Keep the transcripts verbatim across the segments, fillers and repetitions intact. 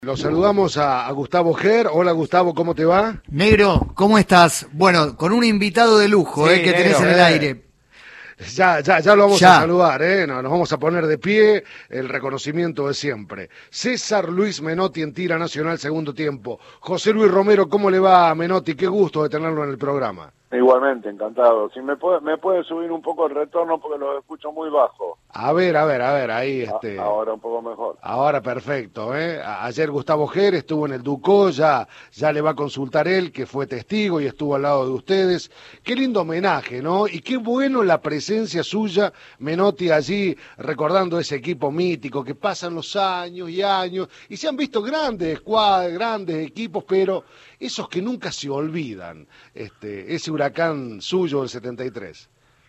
Lo saludamos a, a Gustavo Ger. Hola Gustavo, ¿cómo te va? Negro, ¿cómo estás? Bueno, con un invitado de lujo, Sí, eh, que negro, tenés en el eh. aire. Ya, ya, ya lo vamos Ya. a saludar, ¿eh? No, nos vamos a poner de pie, el reconocimiento de siempre. César Luis Menotti en Tira Nacional, segundo tiempo. José Luis Romero, ¿cómo le va a Menotti? Qué gusto de tenerlo en el programa. Igualmente, encantado. Si me puede, me puede subir un poco el retorno porque lo escucho muy bajo. A ver, a ver, a ver, ahí A- este... ahora un poco mejor. Ahora perfecto, ¿eh? A- Ayer Gustavo Ger estuvo en el Ducó, ya, ya le va a consultar él, que fue testigo y estuvo al lado de ustedes. Qué lindo homenaje, ¿no? Y qué bueno la presencia suya, Menotti, allí recordando ese equipo mítico, que pasan los años y años, y se han visto grandes escuadras, grandes equipos, pero esos que nunca se olvidan, este, ese Huracán suyo del setenta y tres.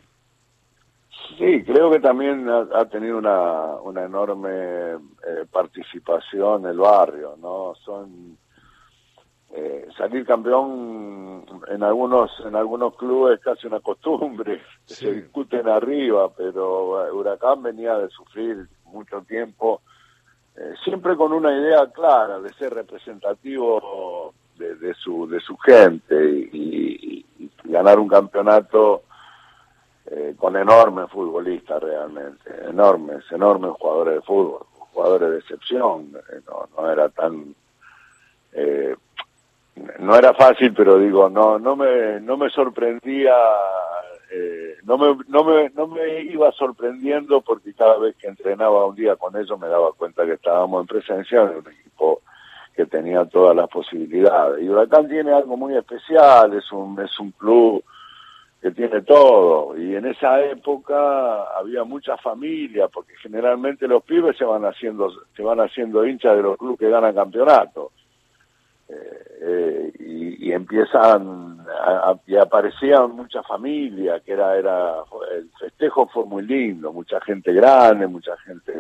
Sí, creo que también ha, ha tenido una, una enorme eh, participación el barrio, ¿no? Son eh, salir campeón en algunos en algunos clubes es casi una costumbre, Sí. se discuten arriba, pero eh, Huracán venía de sufrir mucho tiempo, eh, siempre con una idea clara de ser representativo de, de su de su gente y, y, y ganar un campeonato. Eh, con enormes futbolistas realmente, enormes, enormes jugadores de fútbol, jugadores de excepción, eh, no, no era tan, eh, no era fácil, pero digo, no, no me, no me sorprendía, eh, no me, no me, no me iba sorprendiendo porque cada vez que entrenaba un día con ellos me daba cuenta que estábamos en presencia de un equipo que tenía todas las posibilidades. Y Huracán tiene algo muy especial, es un, es un club que tiene todo, y en esa época había mucha familia, porque generalmente los pibes se van haciendo se van haciendo hinchas de los clubes que ganan campeonatos, eh, eh, y, y empiezan a, a, y aparecían mucha familia, que era era el festejo fue muy lindo, mucha gente grande, mucha gente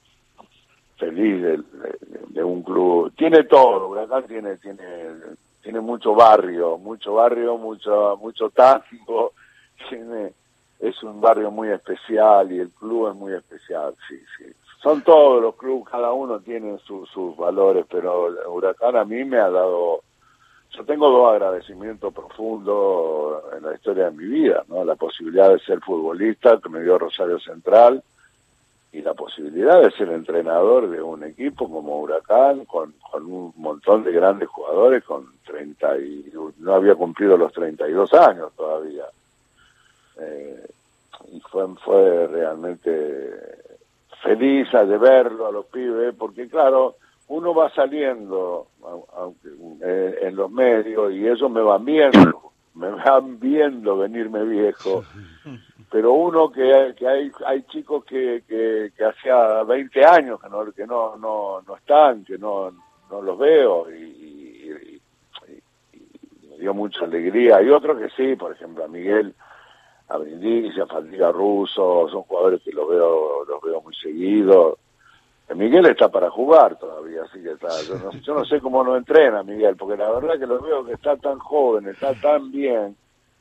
feliz de, de, de un club, tiene todo, Huracán tiene tiene tiene mucho barrio, mucho barrio, mucho mucho tango, tiene, es un barrio muy especial y el club es muy especial, sí, sí. Son todos los clubes, cada uno tiene su, sus valores, pero Huracán a mí me ha dado, yo tengo dos agradecimientos profundos en la historia de mi vida, ¿no? La posibilidad de ser futbolista que me dio Rosario Central, y la posibilidad de ser entrenador de un equipo como Huracán, con, con un montón de grandes jugadores, con treinta y no había cumplido los treinta y dos años todavía. Eh, y fue, fue realmente feliz de verlo a los pibes, porque claro, uno va saliendo aunque, eh, en los medios y ellos me van viendo, me van viendo venirme viejo. Pero uno que, que hay hay chicos que, que, que hacía veinte años que no que no no, no están, que no no los veo, y, y, y, y me dio mucha alegría. Hay otros que sí, por ejemplo a Miguel, a Brindisi, a Fatiga Russo, son jugadores que los veo los veo muy seguido. Miguel está para jugar todavía, así que está, yo no, yo no sé cómo no entrena Miguel, porque la verdad que lo veo que está tan joven, está tan bien.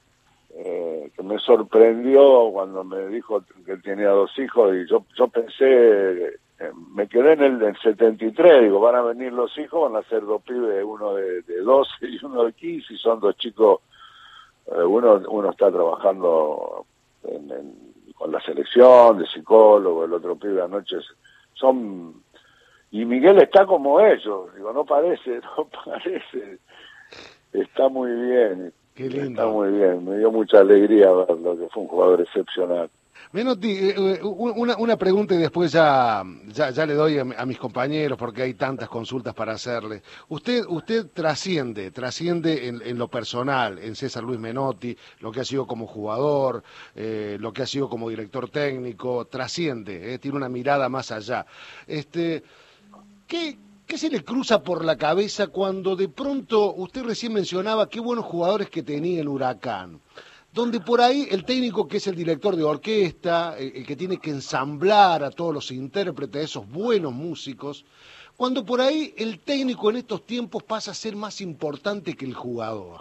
Eh, que me sorprendió cuando me dijo que él tenía dos hijos, y yo yo pensé, eh, me quedé en el del setenta y tres, digo, van a venir los hijos, van a ser dos pibes, uno de, de doce y uno de quince, y son dos chicos, eh, uno uno está trabajando en, en, con la selección de psicólogo, el otro pibe anoche, son, y Miguel está como ellos, digo, no parece, no parece, está muy bien. Qué lindo. Está muy bien, me dio mucha alegría verlo, que fue un jugador excepcional. Menotti, eh, una, una pregunta y después ya, ya, ya le doy a, a mis compañeros porque hay tantas consultas para hacerle. Usted usted trasciende, trasciende en, en lo personal, en César Luis Menotti, lo que ha sido como jugador, eh, lo que ha sido como director técnico, trasciende, eh, tiene una mirada más allá. Este, ¿qué, ¿Qué se le cruza por la cabeza cuando de pronto, usted recién mencionaba qué buenos jugadores que tenía el Huracán, donde por ahí el técnico que es el director de orquesta, el, el que tiene que ensamblar a todos los intérpretes, esos buenos músicos, cuando por ahí el técnico en estos tiempos pasa a ser más importante que el jugador?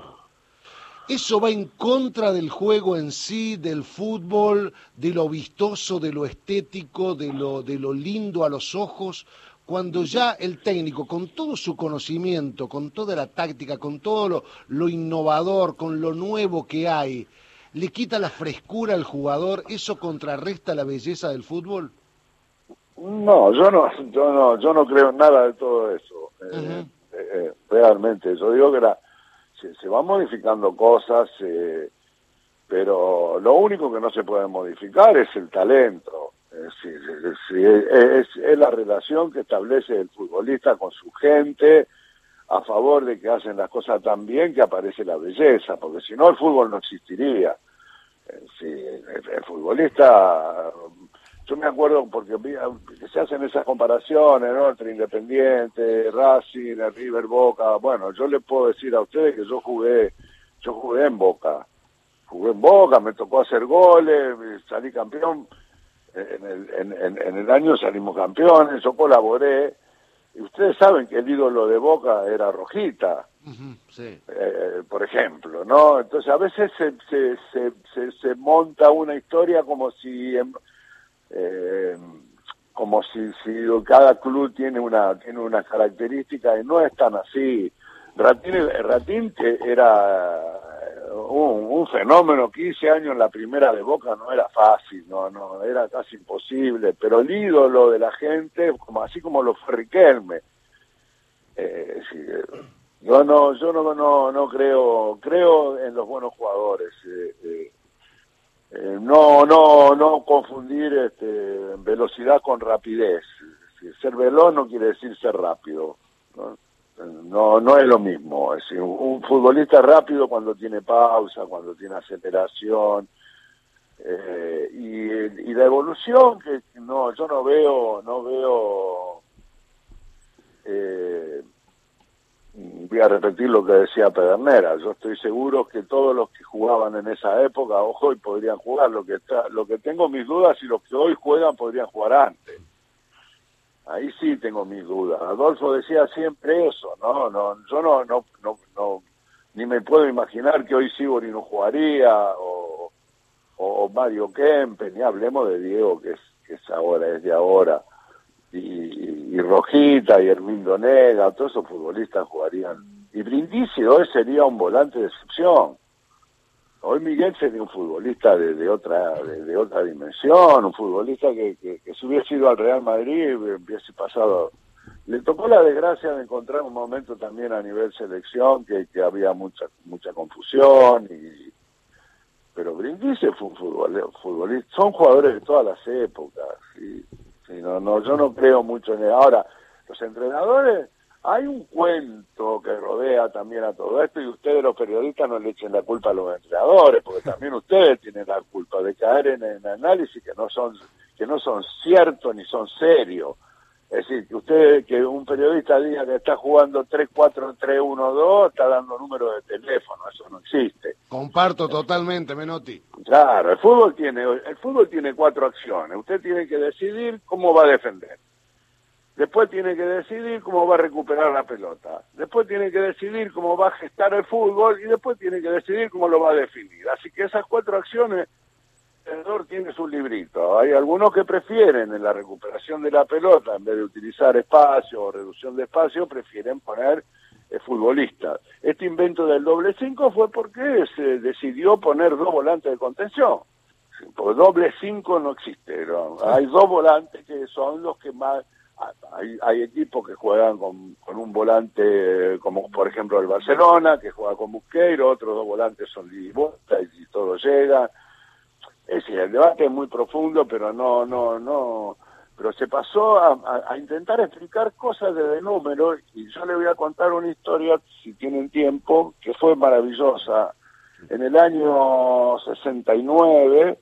¿Eso va en contra del juego en sí, del fútbol, de lo vistoso, de lo estético, de lo, de lo lindo a los ojos? cuando ya el técnico, con todo su conocimiento, con toda la táctica, con todo lo, lo innovador, con lo nuevo que hay, le quita la frescura al jugador? ¿Eso contrarresta la belleza del fútbol? No, yo no, yo no, yo no creo en nada de todo eso. Eh, Uh-huh. eh, realmente, yo digo que la, se, se van modificando cosas, eh, pero lo único que no se puede modificar es el talento. Es, es, es, es, es la relación que establece el futbolista con su gente, a favor de que hacen las cosas tan bien que aparece la belleza, porque si no el fútbol no existiría. Sí, el, el futbolista, yo me acuerdo porque se hacen esas comparaciones, ¿no? Entre Independiente, Racing, River, Boca. Bueno, yo les puedo decir a ustedes que yo jugué, yo jugué en Boca, jugué en Boca, me tocó hacer goles, salí campeón, en el, en, en, en el año salimos campeones, yo colaboré. Y ustedes saben que el ídolo de Boca era Rojita, Uh-huh, sí. eh, por ejemplo, ¿no? Entonces a veces se, se, se, se, se monta una historia como si eh, como si, si cada club tiene una tiene una característica, y no es tan así. Ratín, Ratín que era un, un fenómeno, quince años en la primera de Boca no era fácil, no no era casi imposible, pero el ídolo de la gente, como así como lo fue Riquelme. Eh, sí, yo no yo no no no creo creo en los buenos jugadores. Eh, eh, eh, no no no confundir este, velocidad con rapidez. Ser veloz no quiere decir ser rápido, ¿no? No, no es lo mismo. Es decir, un, un futbolista rápido cuando tiene pausa, cuando tiene aceleración, eh, y, y la evolución que no, yo no veo, no veo. Eh, voy a repetir lo que decía Pedernera. Yo estoy seguro que todos los que jugaban en esa época hoy podrían jugar. Lo que está, lo que tengo mis dudas si los que hoy juegan podrían jugar antes. Ahí sí tengo mis dudas. Adolfo decía siempre eso, no, no, yo no, no, no, no, ni me puedo imaginar que hoy Sibori no jugaría, o, o Mario Kempe, ni hablemos de Diego, que es, que es ahora, es de ahora, y, y, y Rojita, y Hermindo Nega, todos esos futbolistas jugarían. Y Brindisi hoy sería un volante de excepción. Hoy Miguel sería un futbolista de, de otra de, de otra dimensión, un futbolista que, que, que si hubiese ido al Real Madrid hubiese pasado. Le tocó la desgracia de encontrar un momento también a nivel selección que, que había mucha mucha confusión, y pero Brindisi fue un futbolista, futbolista, son jugadores de todas las épocas. ¿Sí? Sí, no, no, yo no creo mucho en él. Ahora, los entrenadores, hay un cuento que rodea también a todo esto, y ustedes los periodistas no le echen la culpa a los entrenadores, porque también ustedes tienen la culpa de caer en, en análisis que no son que no son ciertos ni son serios. Es decir, que usted, que un periodista diga que está jugando tres cuatro tres uno dos, está dando números de teléfono, eso no existe. Comparto totalmente, Menotti. Claro, el fútbol tiene el fútbol tiene cuatro acciones. Usted tiene que decidir cómo va a defender. Después tiene que decidir cómo va a recuperar la pelota. Después tiene que decidir cómo va a gestar el fútbol, y después tiene que decidir cómo lo va a definir. Así que esas cuatro acciones, el entrenador tiene su librito. Hay algunos que prefieren en la recuperación de la pelota, en vez de utilizar espacio o reducción de espacio, prefieren poner eh, futbolistas. Este invento del doble cinco fue porque se decidió poner dos volantes de contención. Porque doble cinco no existe, ¿no? Hay dos volantes que son los que más... Hay, hay equipos que juegan con, con un volante, como por ejemplo el Barcelona, que juega con Busqueiro, otros dos volantes son Lidibota, y, y todo llega. Es decir, el debate es muy profundo, pero no, no, no, pero se pasó a, a, a intentar explicar cosas desde números, y yo le voy a contar una historia, si tienen tiempo, que fue maravillosa. En el año sesenta y nueve,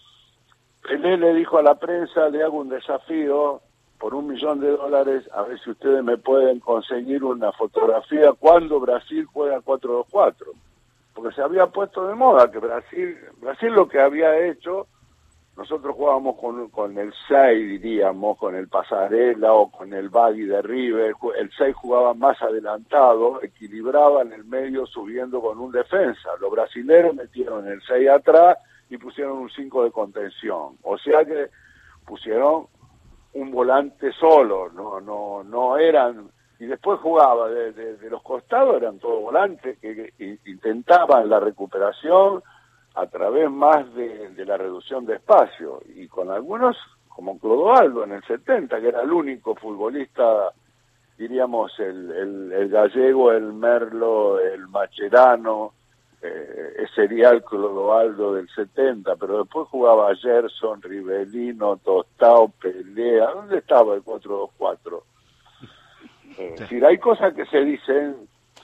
Pelé le dijo a la prensa: le hago un desafío por un millón de dólares, a ver si ustedes me pueden conseguir una fotografía cuando Brasil juega cuatro dos cuatro. Porque se había puesto de moda que Brasil, Brasil lo que había hecho, nosotros jugábamos con, con el seis, diríamos, con el Pasarela o con el Bagui de River, el seis jugaba más adelantado, equilibraba en el medio subiendo con un defensa. Los brasileños metieron el seis atrás y pusieron un cinco de contención. O sea que pusieron un volante solo, no, no, no eran, y después jugaba de, de, de los costados, eran todos volantes que, que intentaban la recuperación a través más de, de la reducción de espacio, y con algunos, como Clodoaldo en el setenta, que era el único futbolista, diríamos, el, el, el gallego, el Merlo, el Macherano, eh, sería el Clodoaldo del setenta, pero después jugaba Gerson, Rivelino, Tostao, Pelea. ¿Dónde estaba el cuatro dos cuatro? Eh, es decir, hay cosas que se dicen,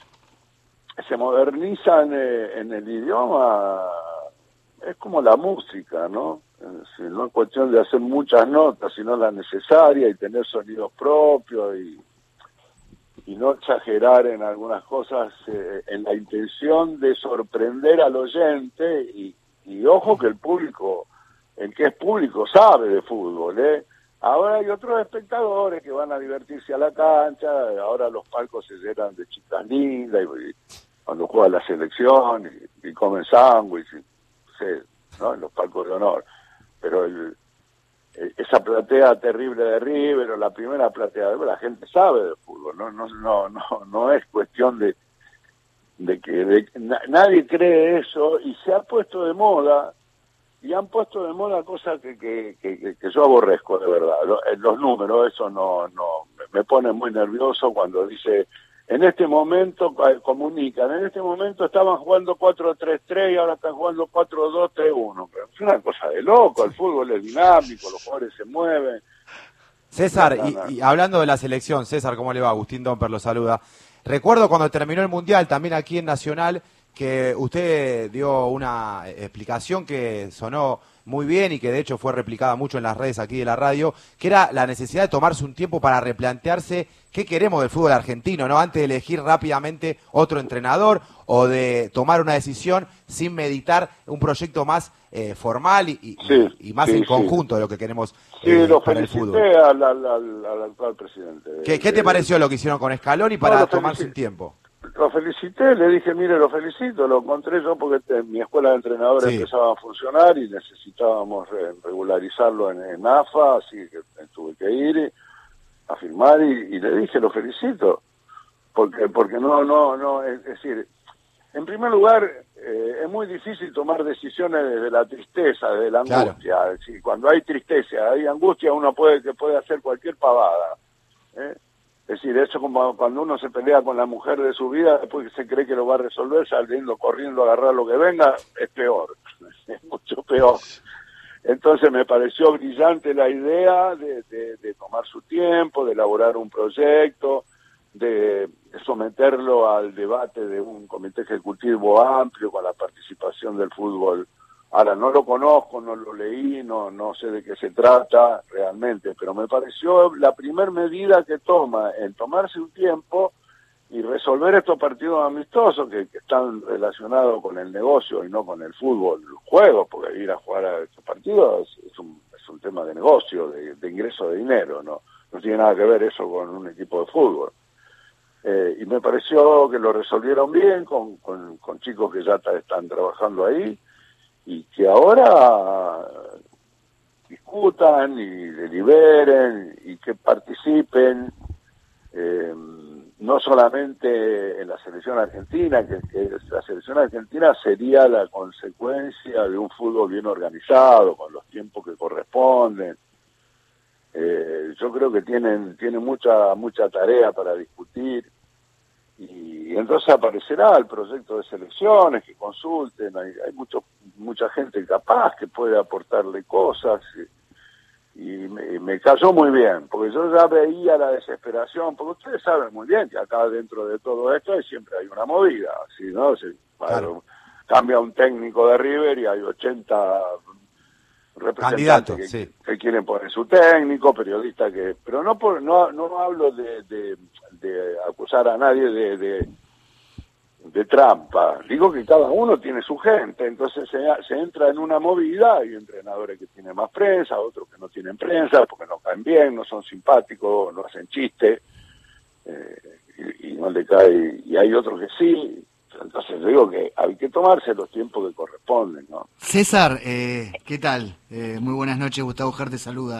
se modernizan eh, en el idioma, es como la música, ¿no? Es decir, no es cuestión de hacer muchas notas, sino la necesaria, y tener sonidos propios, y y no exagerar en algunas cosas eh, en la intención de sorprender al oyente, y, y ojo que el público, el que es público sabe de fútbol, ¿eh? Ahora hay otros espectadores que van a divertirse a la cancha, ahora los palcos se llenan de chicas lindas, y, y cuando juega la selección, y, y comen sándwich, ¿no? En los palcos de honor, pero el esa platea terrible de River, o la primera platea de River, la gente sabe de fútbol, no no no no no es cuestión de de que de, na, nadie cree eso, y se ha puesto de moda, y han puesto de moda cosas que que, que, que yo aborrezco, de verdad. Los, los números, eso no no me pone muy nervioso cuando dice, en este momento, comunican, en este momento estaban jugando cuatro tres tres y ahora están jugando cuatro dos tres uno. Pero es una cosa de loco, el fútbol es dinámico, los jugadores se mueven. César, no, no, no. Y, y hablando de la selección, César, ¿cómo le va? Agustín Domper lo saluda. Recuerdo cuando terminó el Mundial, también aquí en Nacional, que usted dio una explicación que sonó muy bien y que de hecho fue replicada mucho en las redes aquí de la radio, que era la necesidad de tomarse un tiempo para replantearse qué queremos del fútbol argentino, ¿no? Antes de elegir rápidamente otro entrenador o de tomar una decisión sin meditar un proyecto más eh, formal y, y, sí, y más sí, en conjunto sí. de lo que queremos sí, eh, lo para el fútbol. Al, al, al, al actual presidente. ¿Qué, ¿Qué te pareció lo que hicieron con Scaloni para no, tomarse un tiempo? Lo felicité, le dije, mire, lo felicito, lo encontré yo porque te, mi escuela de entrenadores sí. empezaba a funcionar y necesitábamos re, regularizarlo en, en A F A, así que tuve que ir a firmar y, y le dije, lo felicito, porque porque no, no, no, es, es decir, en primer lugar, eh, es muy difícil tomar decisiones desde la tristeza, desde la angustia. Claro. Es decir, cuando hay tristeza, hay angustia, uno puede que puede hacer cualquier pavada, ¿eh? Es decir, eso como cuando uno se pelea con la mujer de su vida, después se cree que lo va a resolver saliendo, corriendo, a agarrar lo que venga, es peor, es mucho peor. Entonces me pareció brillante la idea de, de, de tomar su tiempo, de elaborar un proyecto, de someterlo al debate de un comité ejecutivo amplio con la participación del fútbol. Ahora, no lo conozco, no lo leí, no no sé de qué se trata realmente, pero me pareció la primer medida que toma en tomarse un tiempo y resolver estos partidos amistosos que, que están relacionados con el negocio y no con el fútbol, los juegos, porque ir a jugar a estos partidos es, es, un, es un tema de negocio, de, de ingreso de dinero, no no tiene nada que ver eso con un equipo de fútbol. Eh, y me pareció que lo resolvieron bien con, con, con chicos que ya ta, están trabajando ahí, y que ahora discutan y deliberen y que participen, eh, no solamente en la selección argentina, que, que la selección argentina sería la consecuencia de un fútbol bien organizado, con los tiempos que corresponden. Eh, yo creo que tienen, tienen mucha, mucha tarea para discutir. Y entonces aparecerá el proyecto de selecciones, que consulten, hay, hay mucho, mucha gente capaz que puede aportarle cosas, y, y me, me cayó muy bien, porque yo ya veía la desesperación, porque ustedes saben muy bien que acá dentro de todo esto hay, siempre hay una movida, ¿sí, no? Si, claro. Cambia un técnico de River y hay ochenta representantes que, sí. que quieren poner su técnico, periodistas que... Pero no por no no hablo de... de de acusar a nadie de, de de trampa, digo que cada uno tiene su gente, entonces se, se entra en una movida, hay entrenadores que tienen más prensa, otros que no tienen prensa, porque no caen bien, no son simpáticos, no hacen chistes, eh, y, y no le cae, y hay otros que sí, entonces digo que hay que tomarse los tiempos que corresponden, ¿no? César, eh, ¿qué tal? Eh, muy buenas noches, Gustavo Ger te saluda.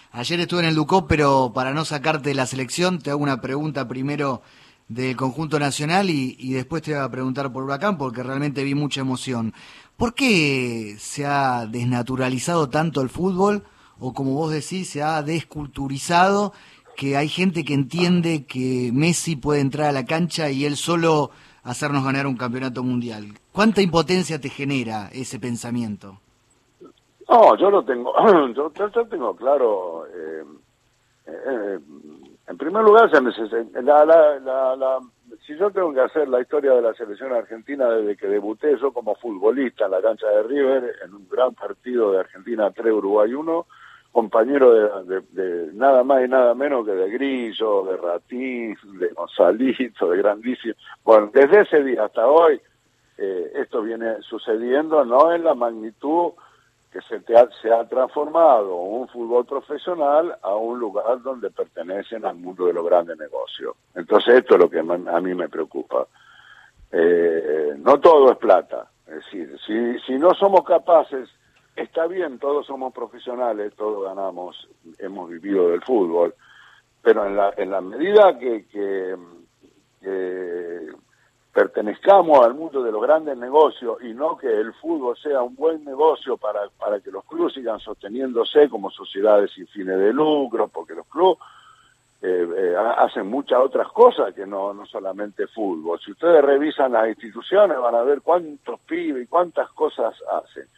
Ayer estuve en el Ducó, pero para no sacarte de la selección, te hago una pregunta primero del conjunto nacional y, y después te voy a preguntar por Huracán, porque realmente vi mucha emoción. ¿Por qué se ha desnaturalizado tanto el fútbol, o como vos decís, se ha desculturizado, que hay gente que entiende que Messi puede entrar a la cancha y él solo hacernos ganar un campeonato mundial? ¿Cuánta impotencia te genera ese pensamiento? No, yo lo tengo, yo, yo tengo claro, eh, eh, en primer lugar, se necesita, la, la, la, la, si yo tengo que hacer la historia de la selección argentina desde que debuté yo como futbolista en la cancha de River, en un gran partido de Argentina tres, Uruguay uno, compañero de, de, de nada más y nada menos que de Grillo, de Ratín, de Gonzalito, de Grandísimo. Bueno, desde ese día hasta hoy, eh, esto viene sucediendo, no en la magnitud que se, te ha, se ha transformado un fútbol profesional a un lugar donde pertenecen al mundo de los grandes negocios. Entonces esto es lo que a mí me preocupa. Eh, no todo es plata. Es decir, si, si no somos capaces, está bien, todos somos profesionales, todos ganamos, hemos vivido del fútbol, pero en la, en la medida que, que, que pertenezcamos al mundo de los grandes negocios y no que el fútbol sea un buen negocio para, para que los clubes sigan sosteniéndose como sociedades sin fines de lucro, porque los clubes eh, eh, hacen muchas otras cosas que no, no solamente fútbol. Si ustedes revisan las instituciones van a ver cuántos pibes y cuántas cosas hacen.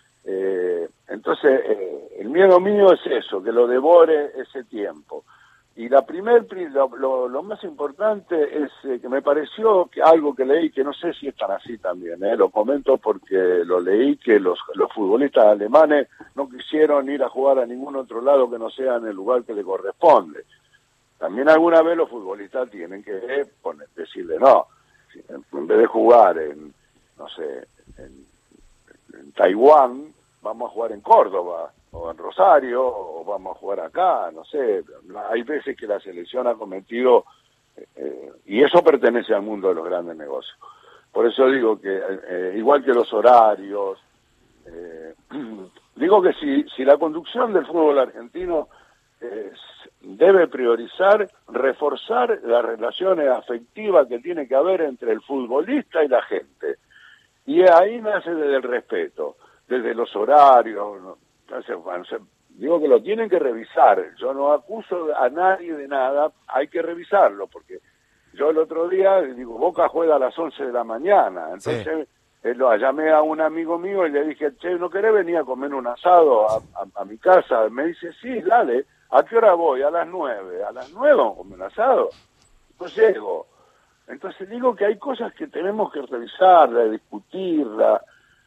Eh, entonces, eh, el miedo mío es eso, que lo devore ese tiempo. Y la primer, lo, lo, lo más importante es eh, que me pareció que algo que leí, que no sé si es tan así también, eh, lo comento porque lo leí, que los, los futbolistas alemanes no quisieron ir a jugar a ningún otro lado que no sea en el lugar que le corresponde. También alguna vez los futbolistas tienen que eh, poner, decirle no, si en, en vez de jugar en, no sé, en, en Taiwán, vamos a jugar en Córdoba, o en Rosario, o vamos a jugar acá, no sé. Hay veces que la selección ha cometido, eh, y eso pertenece al mundo de los grandes negocios. Por eso digo que, eh, igual que los horarios, eh, digo que si, si la conducción del fútbol argentino eh, debe priorizar, reforzar las relaciones afectivas que tiene que haber entre el futbolista y la gente. Y ahí nace desde el respeto, desde los horarios, ¿no? Entonces, bueno, digo que lo tienen que revisar. Yo no acuso a nadie de nada, hay que revisarlo, porque yo el otro día, digo, Boca juega a las once de la mañana. Entonces, sí. eh, lo llamé a un amigo mío y le dije, che, ¿no querés venir a comer un asado a, a, a mi casa? Me dice, sí, dale. ¿A qué hora voy? A las nueve. ¿A las nueve vamos a comer un asado? No llego. Entonces digo que hay cosas que tenemos que revisarla, discutirla,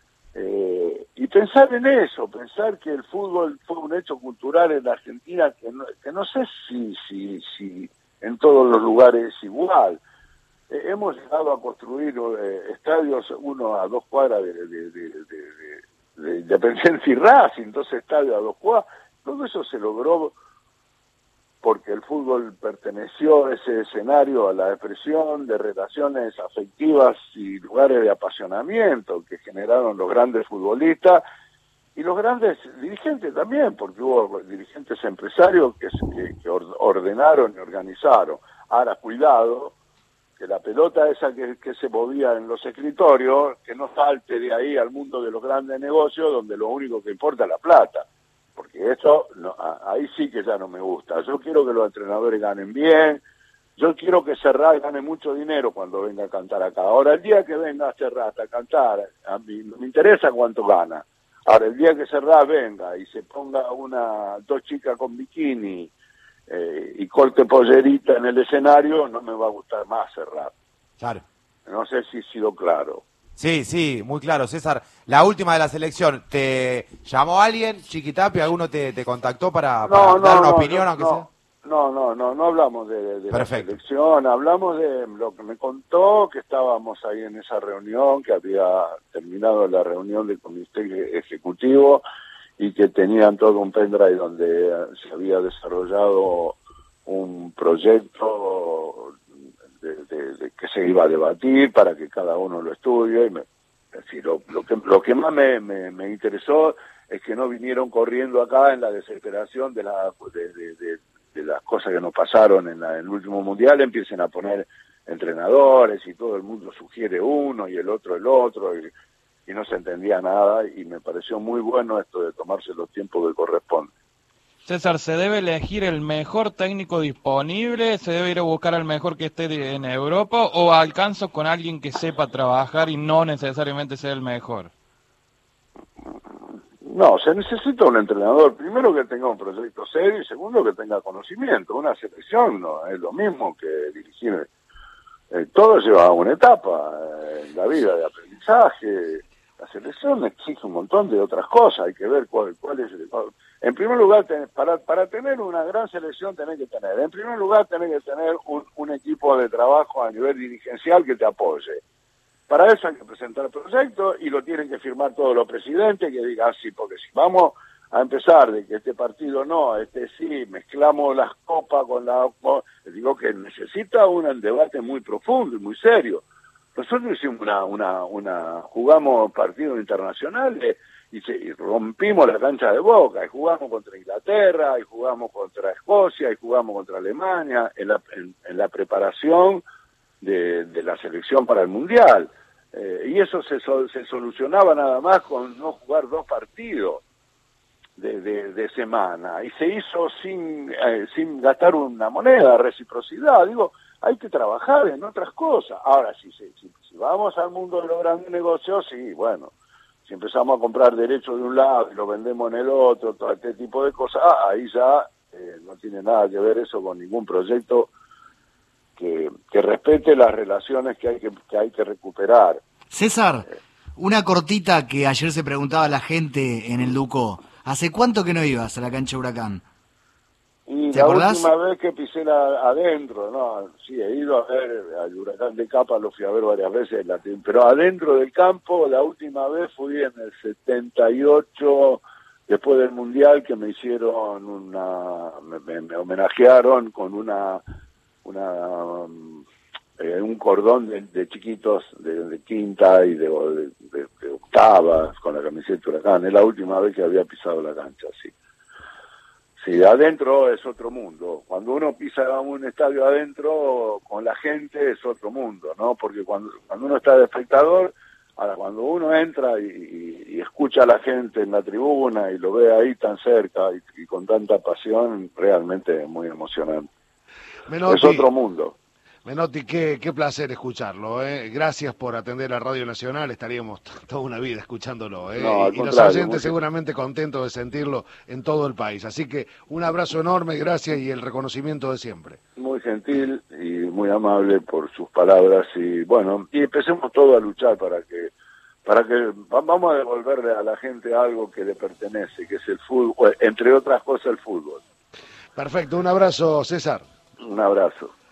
eh, y pensar en eso, pensar que el fútbol fue un hecho cultural en la Argentina que no, que no sé si, si, si en todos los lugares es igual. Eh, hemos llegado a construir eh, estadios uno a dos cuadras de, de, de, de, de, de Independiente y Racing, dos estadios a dos cuadras. Todo eso se logró porque el fútbol perteneció a ese escenario a la expresión de relaciones afectivas y lugares de apasionamiento que generaron los grandes futbolistas y los grandes dirigentes también, porque hubo dirigentes empresarios que, que, que ordenaron y organizaron. Ahora, cuidado, que la pelota esa que, que se movía en los escritorios, que no salte de ahí al mundo de los grandes negocios, donde lo único que importa es la plata. Porque eso, no, ahí sí que ya no me gusta. Yo quiero que los entrenadores ganen bien, yo quiero que Serrat gane mucho dinero cuando venga a cantar acá. Ahora, el día que venga Serrat a cantar, a mí no me interesa cuánto gana. Ahora, el día que Serrat venga y se ponga una dos chicas con bikini eh, y corte pollerita en el escenario, no me va a gustar más Serrat. Claro. No sé si he sido claro. Sí, sí, muy claro, César. La última de la selección, ¿te llamó alguien, Chiquitapia? ¿Alguno te, te contactó para, para no, no, dar una no, opinión, no, aunque no, sea? No, no, no, no hablamos de, de la selección, hablamos de lo que me contó, que estábamos ahí en esa reunión, que había terminado la reunión del comité ejecutivo y que tenían todo un pendrive donde se había desarrollado un proyecto de, de, de que se iba a debatir para que cada uno lo estudie, y me, sí, lo, lo, que, lo que más me, me, me interesó es que no vinieron corriendo acá en la desesperación de, la, de, de, de, de las cosas que nos pasaron en, la, en el último mundial, empiecen a poner entrenadores y todo el mundo sugiere uno y el otro el otro y, y no se entendía nada, y me pareció muy bueno esto de tomarse los tiempos que corresponde. César, ¿se debe elegir el mejor técnico disponible? ¿Se debe ir a buscar al mejor que esté en Europa? ¿O alcanzo con alguien que sepa trabajar y no necesariamente sea el mejor? No, se necesita un entrenador, primero que tenga un proyecto serio y segundo que tenga conocimiento. Una selección no es lo mismo que dirigir. Eh, todo lleva una etapa eh, en la vida de aprendizaje. La selección exige un montón de otras cosas, hay que ver cuál, cuál es el... En primer lugar, ten, para, para tener una gran selección tenés que tener, en primer lugar tenés que tener un, un equipo de trabajo a nivel dirigencial que te apoye. Para eso hay que presentar proyectos y lo tienen que firmar todos los presidentes que digan sí, porque si vamos a empezar de que este partido no, este sí, mezclamos las copas con la... Con, digo que necesita un debate muy profundo y muy serio. Nosotros hicimos una, una, una, jugamos partidos internacionales y, se, y rompimos la cancha de Boca, y jugamos contra Inglaterra, y jugamos contra Escocia, y jugamos contra Alemania, en la, en, en la preparación de, de la selección para el Mundial. Eh, y eso se, se solucionaba nada más con no jugar dos partidos de, de, de semana, y se hizo sin, eh, sin gastar una moneda, reciprocidad, digo, hay que trabajar en otras cosas. Ahora, si, si, si vamos al mundo de los grandes negocios, sí, bueno, si empezamos a comprar derechos de un lado y lo vendemos en el otro, todo este tipo de cosas, ahí ya eh, no tiene nada que ver eso con ningún proyecto que, que respete las relaciones que hay que, que hay que recuperar. César, una cortita que ayer se preguntaba la gente en el Ducó. ¿Hace cuánto que no ibas a la cancha Huracán? Y ¿Te la acordás? última vez que pisé la, adentro, no, sí, he ido a ver al Huracán de Capa, lo fui a ver varias veces, la, pero adentro del campo, la última vez fui en el setenta y ocho, después del Mundial, que me hicieron una, me, me, me homenajearon con una, una um, eh, un cordón de, de chiquitos de, de quinta y de, de, de, de octavas con la camiseta Huracán. Es la última vez que había pisado la cancha, sí. Sí, adentro es otro mundo. Cuando uno pisa un estadio adentro, con la gente es otro mundo, ¿no? Porque cuando, cuando uno está de espectador, ahora cuando uno entra y, y, y escucha a la gente en la tribuna y lo ve ahí tan cerca y, y con tanta pasión, realmente es muy emocionante. Menotti, es otro mundo. Menotti, qué, qué placer escucharlo, ¿eh? Gracias por atender a Radio Nacional, estaríamos toda una vida escuchándolo, ¿eh? No, y, y los oyentes seguramente contentos de sentirlo en todo el país. Así que un abrazo enorme, gracias y el reconocimiento de siempre. Muy gentil y muy amable por sus palabras y bueno, y empecemos todos a luchar para que, para que vamos a devolverle a la gente algo que le pertenece, que es el fútbol, entre otras cosas el fútbol. Perfecto, un abrazo, César. Un abrazo.